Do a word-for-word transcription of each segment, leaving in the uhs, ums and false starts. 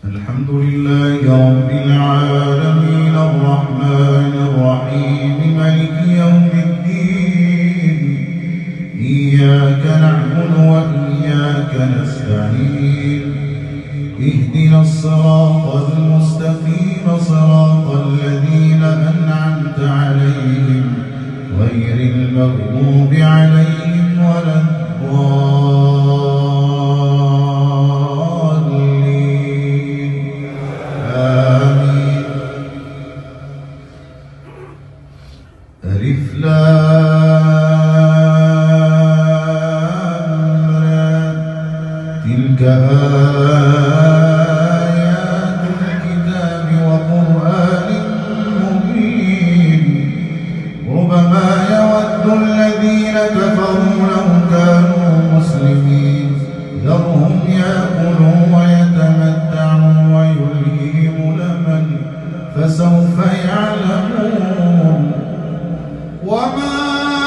الحمد لله رب العالمين الرحمن الرحيم مالك يوم الدين إياك نعبد وإياك نستعين اهدنا الصراط المستقيم صراط الذين أنعمت عليهم غير المغضوب عليهم ولا الضالين آمين. ألف لام را تلك آيات الكتاب وقرآن مبين ربما يود الذين كفروا لو كانوا مسلمين ذرهم يأكلوا ويتمتعوا ويلههم الأمل فسوف يعلمون. وما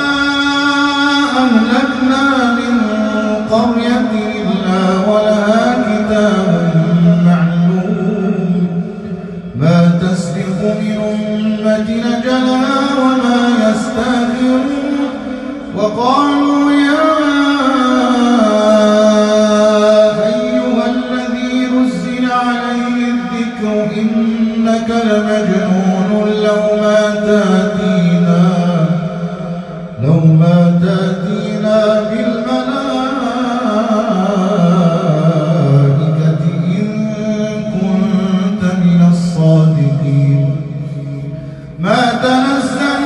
أهلكنا من قرية إلا ولها كتاب معلوم ما تسبق من أمة أجلها وما يستأخرون. وقالوا يا أيها الذي نزل عليه الذكر إنك لمجنون لو ما تأتينا لو ما تأتينا بالملائكة إن كنت من الصادقين. ما تنزل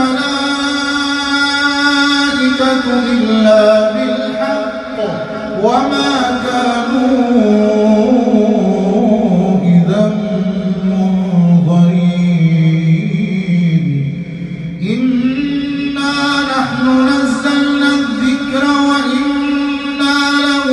الملائكة إلا بالحق وما كانوا إذا منظرين. إنا نحن نزلنا الذكر وإنا له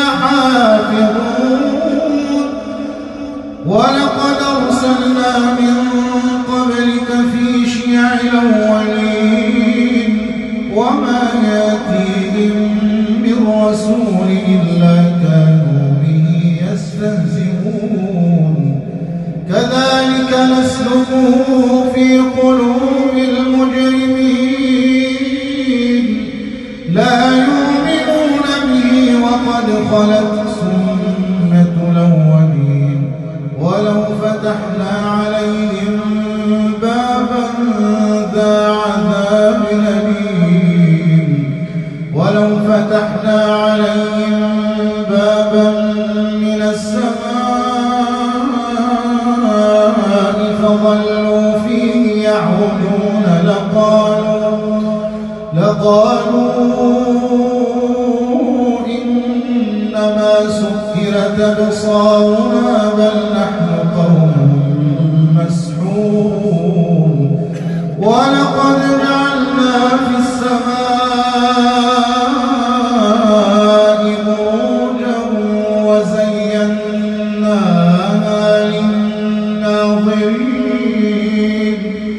لحافظون. ولقد أرسلنا من قبلك في شيع الأولين وما يأتيهم من رسول إلا كانوا به يستهزئون. كذلك نسلكه في قلوب المجرمين لا يؤمنون به وقد خلت سنة الأولين. ولو فتحنا عليهم بابا ذا عذاب أليم ولو فتحنا عليهم بابا من السماء فظلوا فيه يعرجون لقالوا لقالوا إنما سكرت أبصارنا بل نحن قوم مسحورون. ولقد جعلنا في السماء بروجا وزيناها للناظرين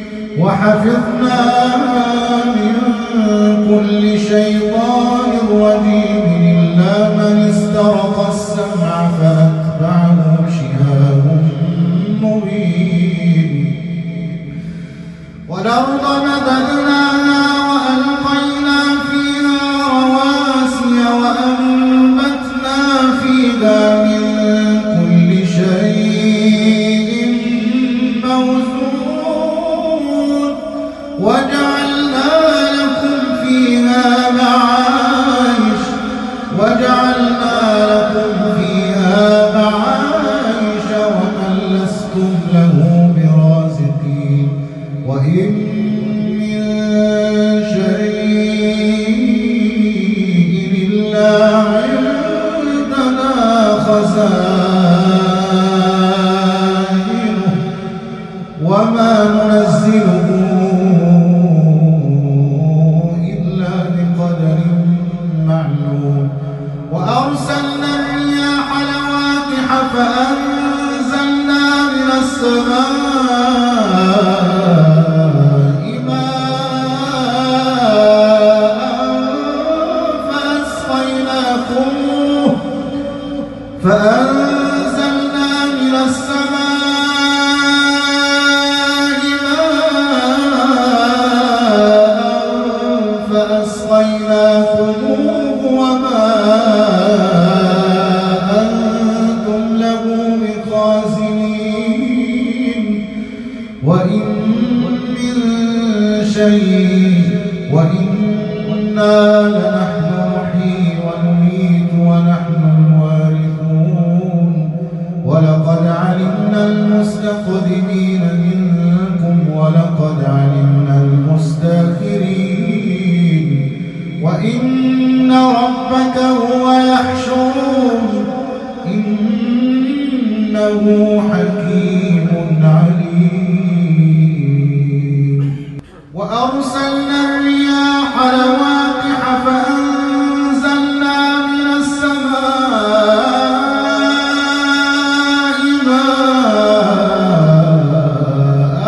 وحفظناها من كل شيطان رجيم إلا من استرق السمع فأتبعه شهاب مبين. والأرض مددناها وألقينا فيها رواسي وأنبتنا فيها من كل شيء موزون وجعلنا لكم فيها معايش وجعلنا لكم فيها معايش ومن لستم له برازقين. وإن من شيء إلا عندنا خزائنه وما ننزله إلا بقدر معلوم. وأرسلنا الرياح لواقح فأنزلنا من السماء ماء فأسقيناكموه فأنزلنا من ولقد علمنا المستقدمين منكم ولقد علمنا المستأخرين وإن ربك هو يحشرهم إنه حكيم عليم. وأرسلنا الرياح لواقح فأنزلنا من السماء ماء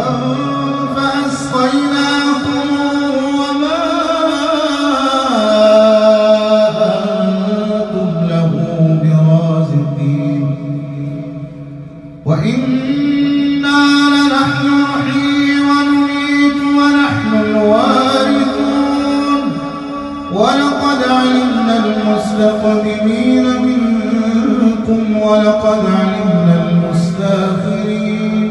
فأسقيناكم وما أنتم له برازقين وإنا لنحن نحيي ونميت ونحن الوارثون ولقد علمنا المستقدمين منكم ولقد علمنا المستأخرين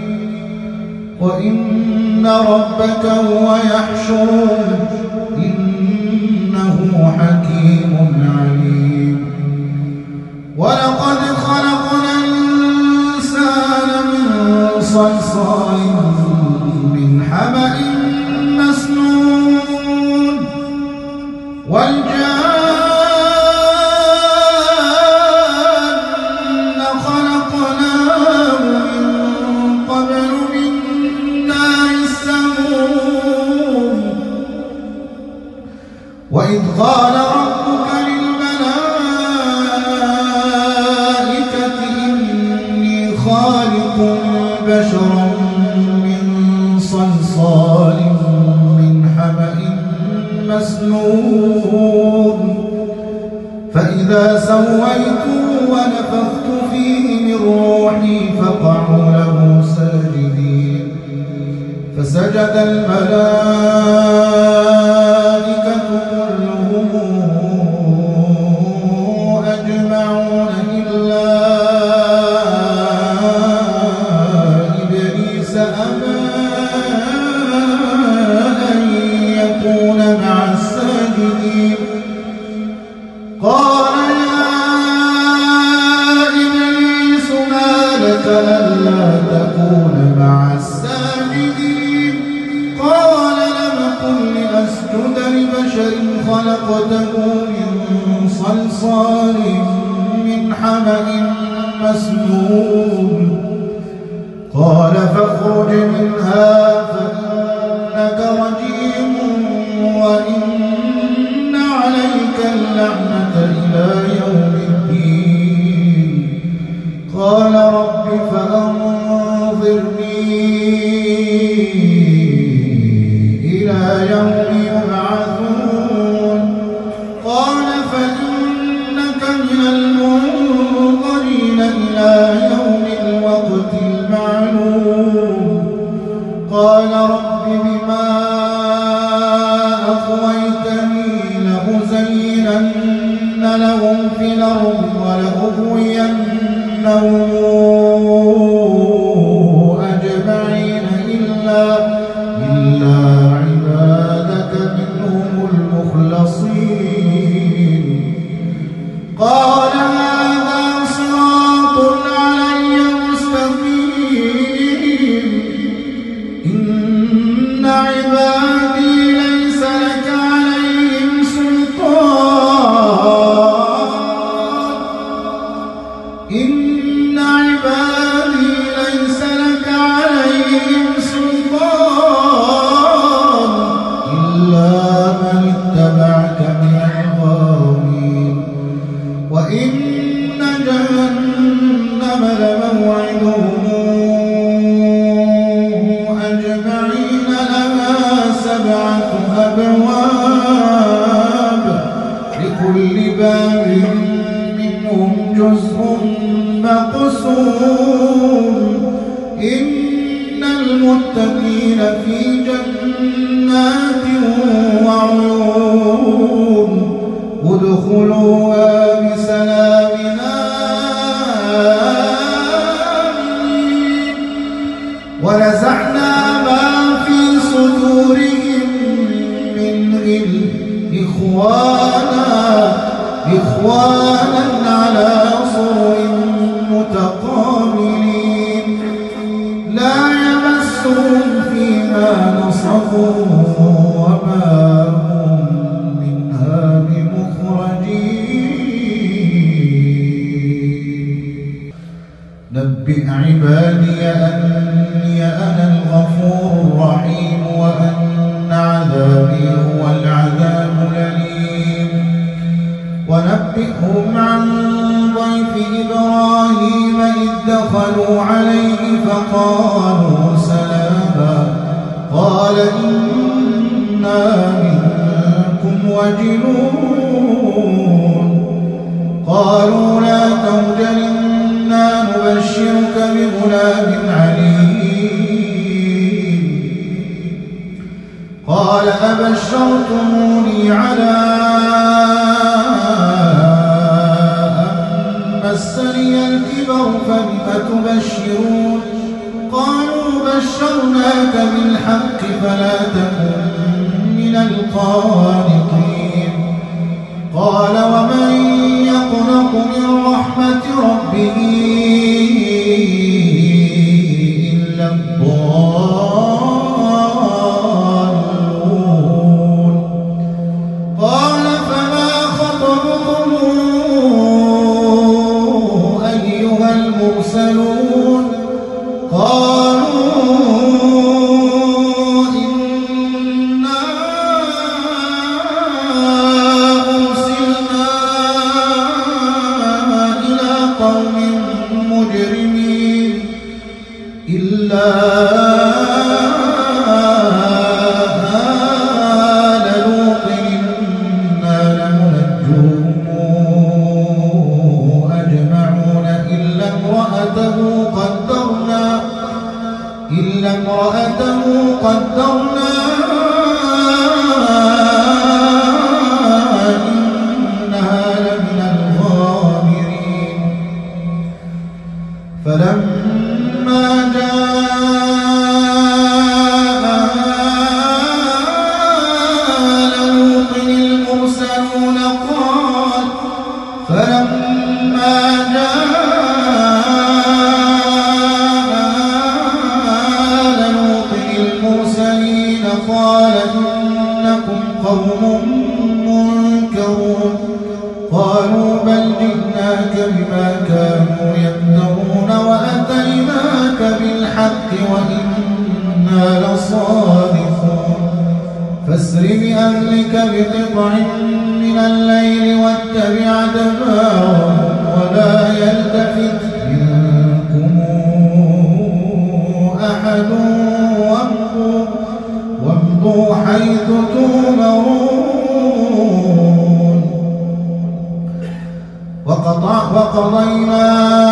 وإن ربك هو يحشرهم إنه حكيم عليم. ولقد خلقنا الإنسان من صلصال من حمأ مسنون والجان خلقناه من قبل من نار السموم وإذ قال ربك للملائكة إني خالق بشرا من صلصال من حمأ مسنون فإذا سويته ونفخت فيه من روحي فقعوا له ساجدين فسجد الملائكة كلهم أجمعون إلا إبليس أبى أن يكون مع الساجدين قال يا إبليس ما لك ألا تكون مع الساجدين قال لم أكن لأسجد لبشر خلقته من صلصال من حمأ مسنون قال فاخرج منها فإنك رجيم وإن عليك اللعنة إلى يوم الدين قال رب فأنظرني إلى يوم يبعثون قال فإنك من المنظرين إلى يوم الوقت المعلوم قال رب بما أغويتني لأزينن لهم في الأرض ولأغوينهم أجمعين إلا إلا عبادك منهم المخلصين قال هذا صراط علي مستقيم إن عبادي ليس لك عليهم سلطان إن عبادي ليس لك عليهم سلطان إلا من اتبعك من الغاوين وإن جهنم لموعدهم أجمعين لها سبعة أبواب لكل باب منهم جزء مقسوم إن المتقين في جنات وعيون ادخلوها بسلام آمنين ونزعنا ما في صدورهم من غل إخوانا إخوانا على سرر متقابلين كسبوا وما هم منها بمخرجين نبئ عبادي أني أنا الغفور الرحيم وأن عذابي هو العذاب الأليم ونبئهم عن ضيف إبراهيم إذ دخلوا عليه فقالوا سلاما قال إنا منكم وجلون قالوا لا توجل إنا نبشرك بغلام عليم قال أبشرتموني على مسني الكبر فبم تبشرون قالوا بشرناك بالحق فلا تكن من القانطين قال ومن يقنط من رحمة ربه إلا الضالون قال فما خطبكم أيها المرسلون قالوا إنا أرسلنا إلى قوم مجرمين إلا آل لوط إنا لمنجوهم أجمعون إلا امرأته قدرنا إلا امرأته قدرنا إنها لمن الغابرين فلما جاء آل لوط المرسلون قال فلما جاء قال إنكم قوم منكرون قالوا بل جئناك بما كانوا يمترون وأتيناك بالحق وإنا لصادقون فاسر بأهلك بقطع من الليل واتبع أدبارهم ولا يلتفت منكم أحد وامضوا حيث تؤمرون وقضينا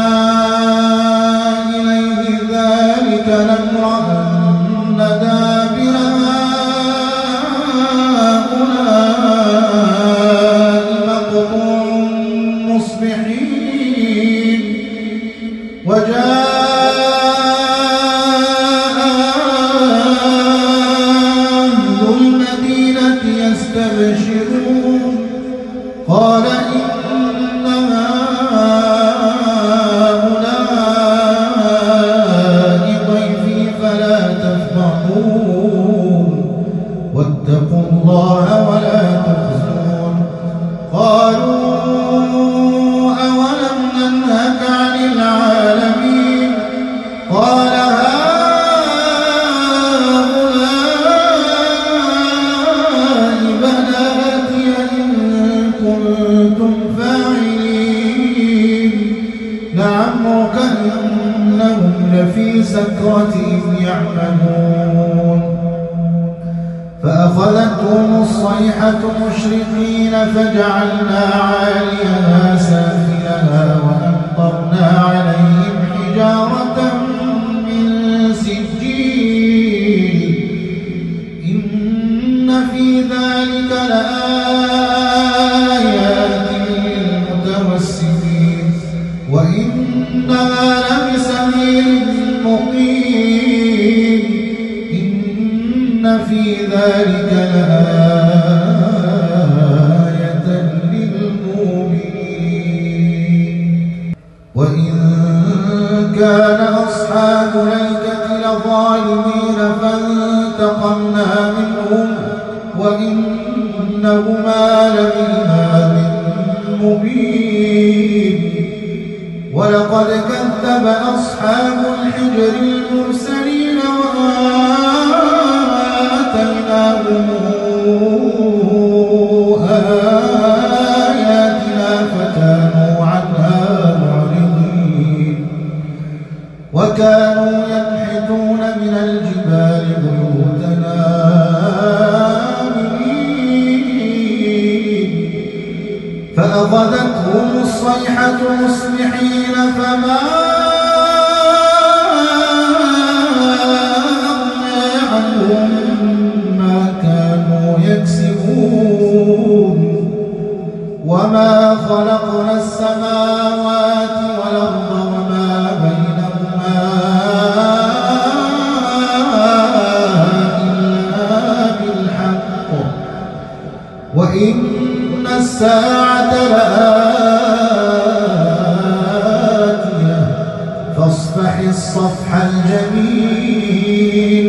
إليه ذلك الأمر أن دابر هؤلاء مقطوع مصبحين وجاء يستبشرون قال إن هؤلاء ضيفي فلا تفضحون واتقوا الله ولا تخزون قالوا أولم ننهك عن العالمين قال لعمرك إنهم لفي سكرتهم يعمهون فأخذتهم الصيحة مشرقين فجعلنا عاليها سافلها وأمطرنا عليهم حجارة من سجيل إن في ذلك لآيات للمتوسمين وإنها لبسبيل مقيم إن في ذلك لآية للمؤمنين وإن كان أصحاب الأيكة لظالمين فانتقمنا أنتقمنا منهم وإنهما لبإمام مبين ولقد كذب أصحاب الحجر المرسلين وآتيناهم آياتنا فكانوا عنها معرضين وكانوا ينحتون من الجبال بيوتنا آمنين فأخذتهم الصيحة مصبحين فما أغنى عنهم ما كانوا يكسبون وما خلقنا السماوات والأرض وما بينهما إلا بالحق وإن الساعة لآتية فاصفح الصفح الجميل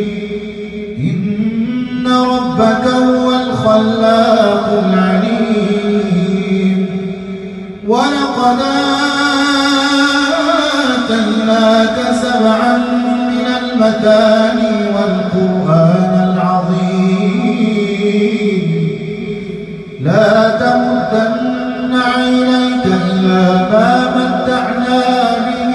إن ربك هو الخلاق العليم ولقد آتيناك سبعا من المثاني والقرآن العظيم لا تمدن عينيك إلى ما متعنا به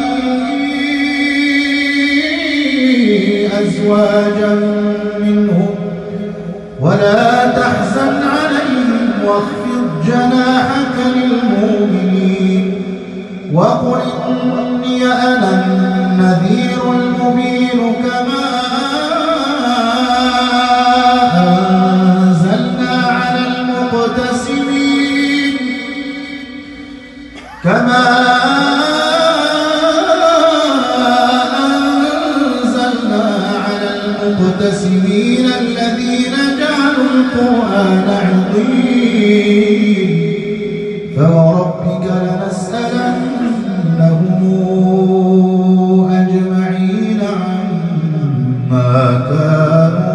أزواجا منهم ولا تحزن عليهم واخفض جناحك للمؤمنين وقل إني أنا النذير المبين كما أنزلنا على المقتسمين كما أنزلنا على المقتسمين الذين جعلوا القرآن عظيم فوربك لنسألنهم أجمعين عما كانوا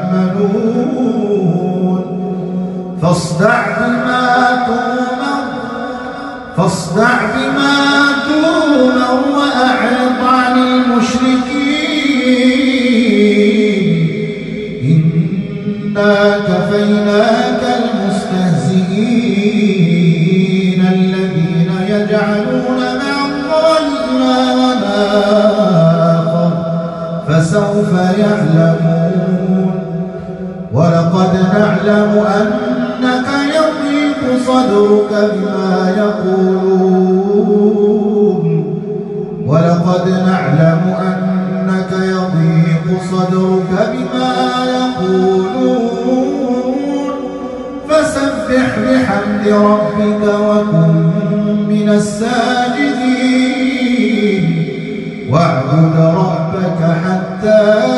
يعملون فاصدع بما تؤمر فاصدع بما تؤمر وأعرض عن المشركين إنا كفيناك المستهزئين الذين يجعلون مع الله إلها آخر فسوف يعلمون ولقد نعلم أنك يضيق صدرك بما يقولون ولقد نعلم أنك يضيق صدرك بما يقولون فسبح بحمد ربك وكن من الساجدين واعبد ربك حتى